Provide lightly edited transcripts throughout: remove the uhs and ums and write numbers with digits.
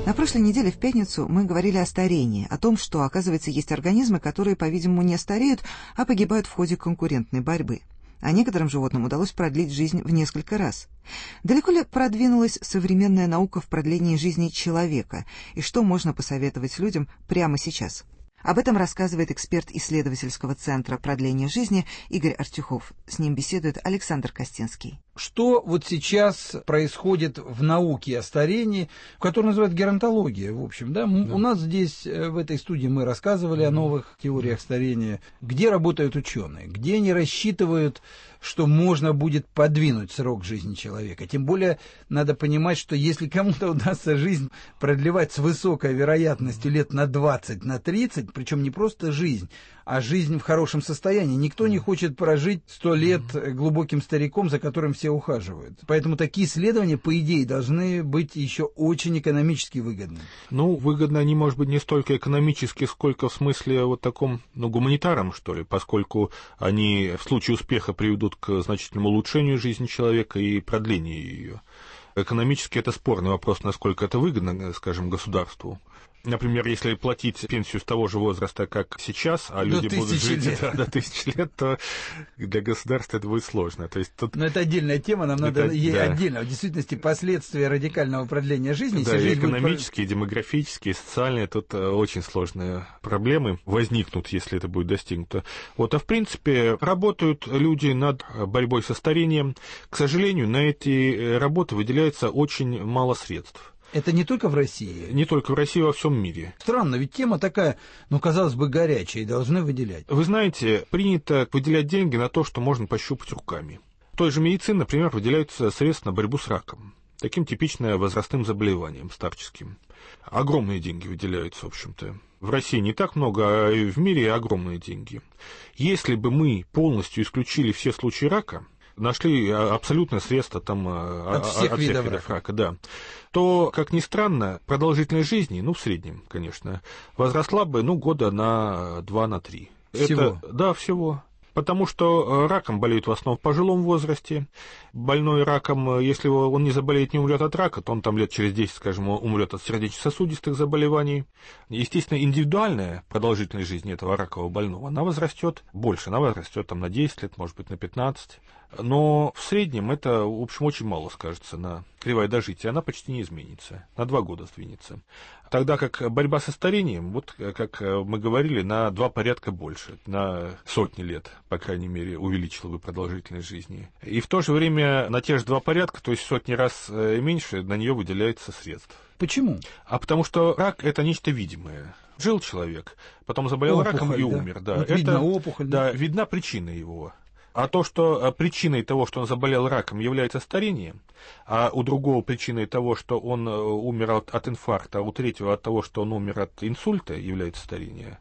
На прошлой неделе в пятницу мы говорили о старении, о том, что, оказывается, есть организмы, которые, по-видимому, не стареют, а погибают в ходе конкурентной борьбы. А некоторым животным удалось продлить жизнь в несколько раз. Далеко ли продвинулась современная наука в продлении жизни человека, и что можно посоветовать людям прямо сейчас? Об этом рассказывает эксперт исследовательского центра продления жизни Игорь Артюхов. С ним беседует Александр Костинский. Что вот сейчас происходит в науке о старении, которую называют геронтология, в общем, да? У нас здесь, в этой студии, мы рассказывали о новых теориях старения, где работают ученые, где они рассчитывают, что можно будет подвинуть срок жизни человека. Тем более, надо понимать, что если кому-то удастся жизнь продлевать с высокой вероятностью лет на 20, на 30, причем не просто жизнь, а жизнь в хорошем состоянии. Никто не хочет прожить 100 лет глубоким стариком, за которым все ухаживают. Поэтому такие исследования, по идее, должны быть еще очень экономически выгодны. Выгодны они, может быть, не столько экономически, сколько в смысле вот таком, гуманитарном, что ли, поскольку они в случае успеха приведут к значительному улучшению жизни человека и продлению ее. Экономически это спорный вопрос, насколько это выгодно, скажем, государству. Например, если платить пенсию с того же возраста, как сейчас, а люди будут жить до 1000 лет, то для государства это будет сложно. То есть тут... Но это отдельная тема, нам надо отдельно. В действительности последствия радикального продления жизни. Да, и экономические, и демографические, и социальные, тут очень сложные проблемы возникнут, если это будет достигнуто. А в принципе работают люди над борьбой со старением. К сожалению, на эти работы выделяется очень мало средств. Это не только в России? Не только в России, во всем мире. Странно, ведь тема такая, казалось бы, горячая, и должны выделять. Вы знаете, принято выделять деньги на то, что можно пощупать руками. В той же медицине, например, выделяются средства на борьбу с раком, таким типично возрастным заболеванием, старческим. Огромные деньги выделяются, в общем-то. В России не так много, а и в мире огромные деньги. Если бы мы полностью исключили все случаи рака, нашли абсолютное средство от всех видов рака, да, то, как ни странно, продолжительность жизни, в среднем, конечно, возросла бы, года на 2-3. Всего? Всего. Потому что раком болеют в основном в пожилом возрасте. Больной раком, если он не заболеет, не умрет от рака, то он лет через 10, скажем, умрет от сердечно-сосудистых заболеваний. Естественно, индивидуальная продолжительность жизни этого ракового больного, она возрастет больше, она возрастет на 10 лет, может быть, на 15. Но в среднем это, в общем, очень мало скажется на кривая дожития, она почти не изменится, на 2 года сдвинется. Тогда как борьба со старением, как мы говорили, на 2 порядка больше, на сотни лет, по крайней мере, увеличила бы продолжительность жизни. И в то же время на те же 2 порядка, то есть сотни раз меньше, на нее выделяется средств. Почему? Потому что рак – это нечто видимое. Жил человек, потом заболел раком и умер. Да. Видна опухоль. Да, видна причина его. А то, что причиной того, что он заболел раком, является старение, а у другого причиной того, что он умер от инфаркта, а у третьего от того, что он умер от инсульта, является старение,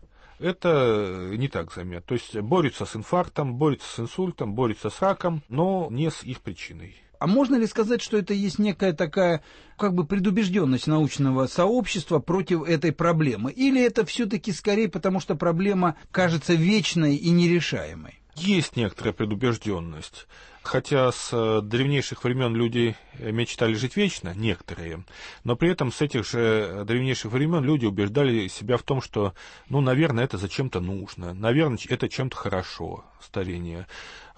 это не так заметно. То есть борются с инфарктом, борются с инсультом, борются с раком, но не с их причиной. А можно ли сказать, что это есть некая такая, предубежденность научного сообщества против этой проблемы? Или это все-таки скорее потому, что проблема кажется вечной и нерешаемой? Есть некоторая предубежденность. Хотя с древнейших времен люди мечтали жить вечно, некоторые, но при этом с этих же древнейших времен люди убеждали себя в том, что, наверное, это зачем-то нужно, наверное, это чем-то хорошо, старение.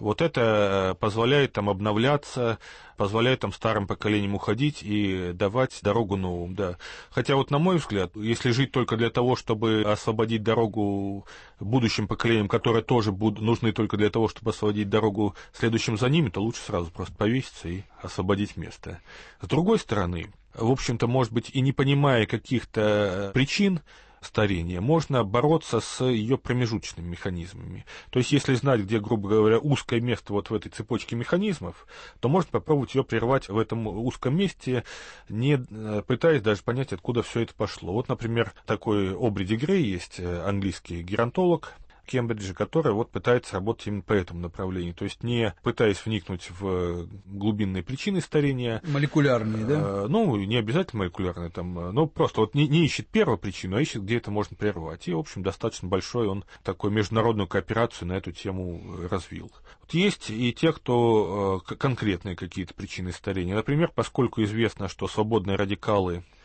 Это позволяет обновляться, позволяет старым поколениям уходить и давать дорогу новым, да. Хотя на мой взгляд, если жить только для того, чтобы освободить дорогу будущим поколениям, которые тоже нужны только для того, чтобы освободить дорогу следующим за ними, то лучше сразу просто повеситься и освободить место. С другой стороны, в общем-то, может быть, и не понимая каких-то причин старения, можно бороться с ее промежуточными механизмами. То есть, если знать, где, грубо говоря, узкое место в этой цепочке механизмов, то можно попробовать ее прервать в этом узком месте, не пытаясь даже понять, откуда все это пошло. Например, такой Обри де Грей есть, английский геронтолог, Кембриджа, который пытается работать именно по этому направлению, то есть не пытаясь вникнуть в глубинные причины старения. Молекулярные, да? Не обязательно молекулярные, просто не ищет первую причину, а ищет, где это можно прервать. И, в общем, достаточно большой он такую международную кооперацию на эту тему развил. Есть и те, кто конкретные какие-то причины старения. Например, поскольку известно, что свободные радикалы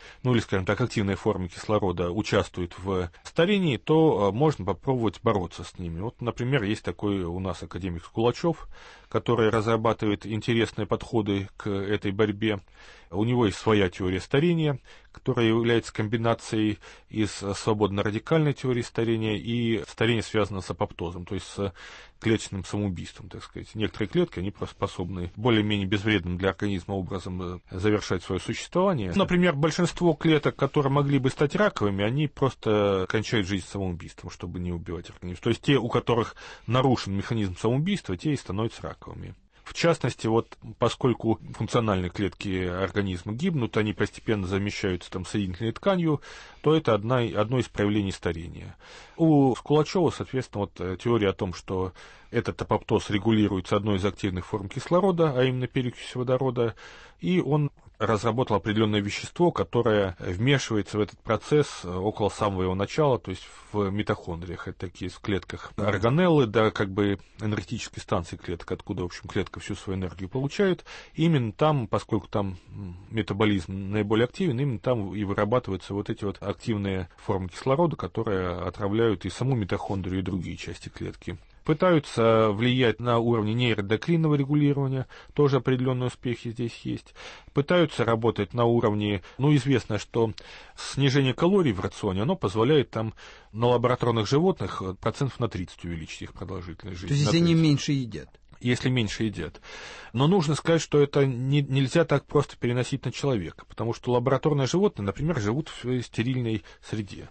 ну или, скажем так, активные формы кислорода участвуют в старении, то можно попробовать бороться с ними. Вот, например, есть такой у нас академик Скулачев, который разрабатывает интересные подходы к этой борьбе. У него есть своя теория старения, которая является комбинацией из свободно-радикальной теории старения и старения, связанного с апоптозом, то есть с клеточным самоубийством, так сказать. Некоторые клетки, они просто способны более-менее безвредным для организма образом завершать свое существование. Например, большинство клеток, которые могли бы стать раковыми, они просто кончают жизнь самоубийством, чтобы не убивать организм. То есть те, у которых нарушен механизм самоубийства, те и становятся раковыми. В частности, вот поскольку функциональные клетки организма гибнут, они постепенно замещаются там соединительной тканью, то это одно из проявлений старения. У Скулачева, соответственно, вот теория о том, что этот апоптоз регулируется одной из активных форм кислорода, а именно перекись водорода, и он разработал определенное вещество, которое вмешивается в этот процесс около самого его начала, то есть в митохондриях. Это такие в клетках органеллы, да, как бы энергетические станции клеток, откуда, в общем, клетка всю свою энергию получает. И именно там, поскольку там метаболизм наиболее активен, именно там и вырабатываются вот эти вот активные формы кислорода, которые отравляют и саму митохондрию, и другие части клетки. Пытаются влиять на уровне нейроэндокринного регулирования, тоже определенные успехи здесь есть. Пытаются работать на уровне, известно, что снижение калорий в рационе, оно позволяет там на лабораторных животных процентов на 30 увеличить их продолжительность жизни. То есть, если они меньше едят? Если меньше едят. Но нужно сказать, что это нельзя так просто переносить на человека, потому что лабораторные животные, например, живут в стерильной среде,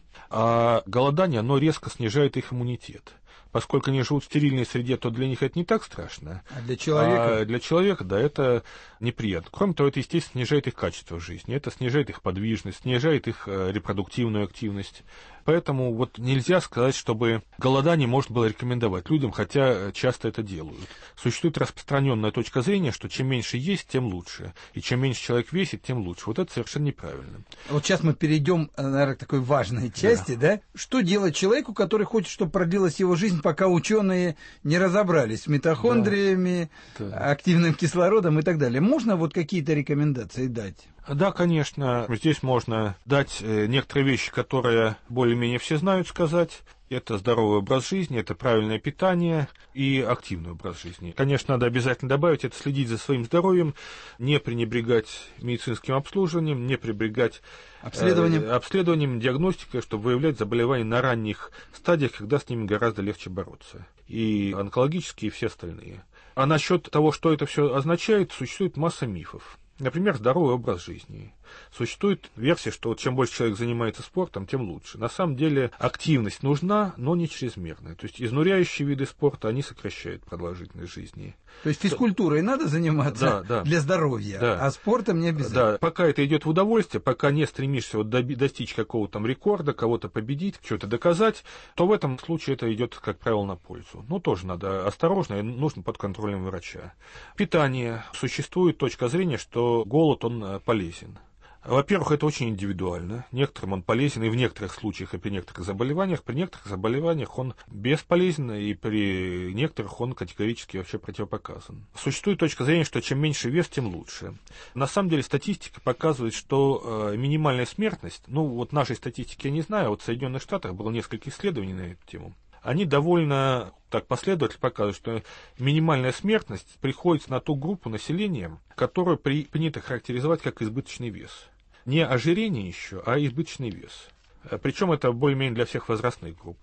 а голодание, оно резко снижает их иммунитет. Поскольку они живут в стерильной среде, то для них это не так страшно. А для человека? А для человека, да, это неприятно. Кроме того, это, естественно, снижает их качество жизни, это снижает их подвижность, снижает их репродуктивную активность. Поэтому вот нельзя сказать, чтобы голодание можно было рекомендовать людям, хотя часто это делают. Существует распространенная точка зрения, что чем меньше есть, тем лучше. И чем меньше человек весит, тем лучше. Вот это совершенно неправильно. Вот сейчас мы перейдем, наверное, к такой важной части, да? Что делать человеку, который хочет, чтобы продлилась его жизнь, пока ученые не разобрались с митохондриями, активным кислородом и так далее? Можно вот какие-то рекомендации дать? Да, конечно. Здесь можно дать некоторые вещи, которые более-менее все знают сказать. Это здоровый образ жизни, это правильное питание и активный образ жизни. Конечно, надо обязательно добавить, это следить за своим здоровьем, не пренебрегать медицинским обслуживанием, не пренебрегать обследованием, диагностикой, чтобы выявлять заболевания на ранних стадиях, когда с ними гораздо легче бороться. И онкологические, и все остальные. А насчет того, что это все означает, существует масса мифов. Например, здоровый образ жизни. Существует версия, что чем больше человек занимается спортом, тем лучше. На самом деле активность нужна, но не чрезмерная. То есть изнуряющие виды спорта, они сокращают продолжительность жизни. То есть физкультурой надо заниматься для здоровья, а спортом не обязательно. Да, пока это идет в удовольствие, пока не стремишься достичь какого-то там рекорда, кого-то победить, что-то доказать, то в этом случае это идет, как правило, на пользу. Но тоже надо осторожно, и нужно под контролем врача. Питание. Существует точка зрения, что голод, он полезен. Во-первых, это очень индивидуально. Некоторым он полезен и в некоторых случаях, и при некоторых заболеваниях. При некоторых заболеваниях он бесполезен, и при некоторых он категорически вообще противопоказан. Существует точка зрения, что чем меньше вес, тем лучше. На самом деле статистика показывает, что минимальная смертность, вот нашей статистики я не знаю, а вот в Соединенных Штатах было несколько исследований на эту тему. Они довольно последовательно показывают, что минимальная смертность приходится на ту группу населения, которую принято характеризовать как избыточный вес. Не ожирение еще, а избыточный вес. Причем это более-менее для всех возрастных групп.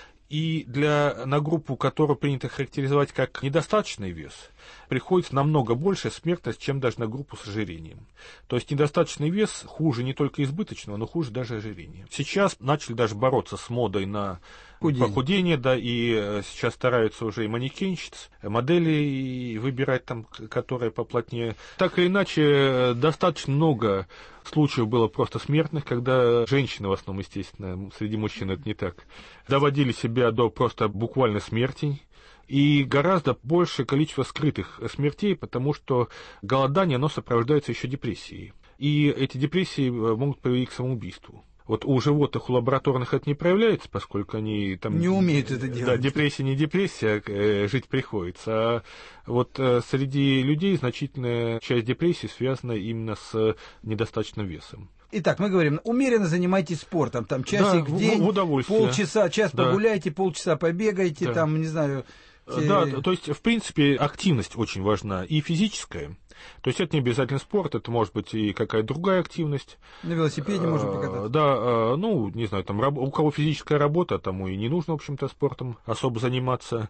И на группу, которую принято характеризовать как недостаточный вес, приходится намного большая смертность, чем даже на группу с ожирением. То есть недостаточный вес хуже не только избыточного, но хуже даже ожирения. Сейчас начали даже бороться с модой на похудение, да, и сейчас стараются уже и манекенщиц, модели выбирать там, которые поплотнее. Так или иначе, достаточно много случаев было просто смертных, когда женщины, в основном, естественно, среди мужчин это не так, доводили себя до просто буквально смерти. И гораздо большее количество скрытых смертей, потому что голодание, оно сопровождается еще депрессией. И эти депрессии могут приводить к самоубийству. Вот у животных, у лабораторных это не проявляется, поскольку они там... Не умеют это делать. Да, депрессия не депрессия, жить приходится. А вот среди людей значительная часть депрессии связана именно с недостаточным весом. Итак, мы говорим, умеренно занимайтесь спортом, там часик в день, в удовольствие. полчаса, час погуляйте, полчаса побегайте, Да. там, не знаю... Да, то есть, в принципе, активность очень важна, и физическая. То есть это не обязательно спорт, это может быть и какая-то другая активность. На велосипеде можно покататься. Да, ну, не знаю, там у кого физическая работа, тому и не нужно, в общем-то, спортом особо заниматься.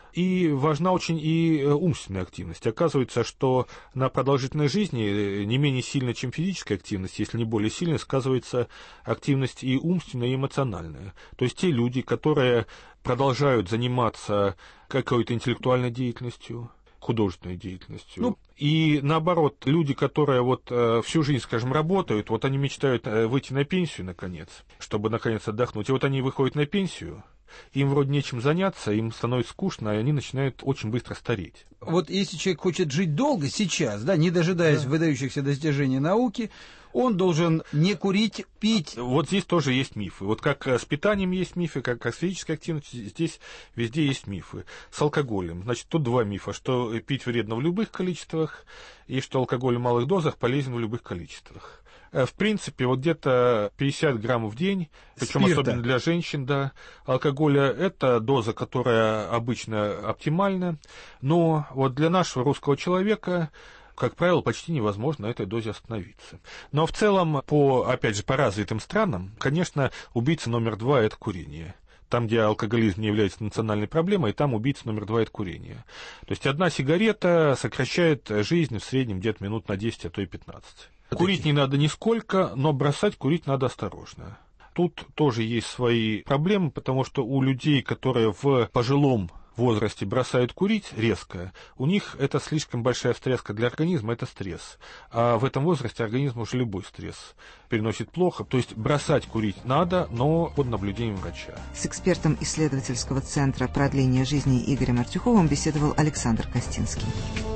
И важна очень и умственная активность. Оказывается, что на продолжительной жизни не менее сильно, чем физическая активность, если не более сильно, сказывается активность и умственная, и эмоциональная. То есть те люди, которые продолжают заниматься какой-то интеллектуальной деятельностью, художественной деятельностью. И наоборот, люди, которые вот всю жизнь, скажем, работают, вот они мечтают выйти на пенсию, наконец, чтобы, наконец, отдохнуть. И вот они выходят на пенсию, им вроде нечем заняться, им становится скучно, и они начинают очень быстро стареть. Вот если человек хочет жить долго сейчас, да, не дожидаясь выдающихся достижений науки, он должен не курить, пить. Вот здесь тоже есть мифы. Вот как с питанием есть мифы, как с физической активностью, здесь везде есть мифы. С алкоголем. Значит, тут два мифа, что пить вредно в любых количествах, и что алкоголь в малых дозах полезен в любых количествах. В принципе, вот где-то 50 граммов в день, причем особенно для женщин, да, алкоголя, это доза, которая обычно оптимальна, но вот для нашего русского человека, как правило, почти невозможно на этой дозе остановиться. Но в целом, опять же, по развитым странам, конечно, убийца номер 2 – это курение. Там, где алкоголизм не является национальной проблемой, там убийца номер 2 – это курение. То есть одна сигарета сокращает жизнь в среднем где-то минут на 10, а то и 15. Курить не надо нисколько, но бросать курить надо осторожно. Тут тоже есть свои проблемы, потому что у людей, которые в пожилом возрасте бросают курить резко, у них это слишком большая встряска для организма, это стресс. А в этом возрасте организм уже любой стресс переносит плохо. То есть бросать курить надо, но под наблюдением врача. С экспертом исследовательского центра продления жизни Игорем Артюховым беседовал Александр Костинский.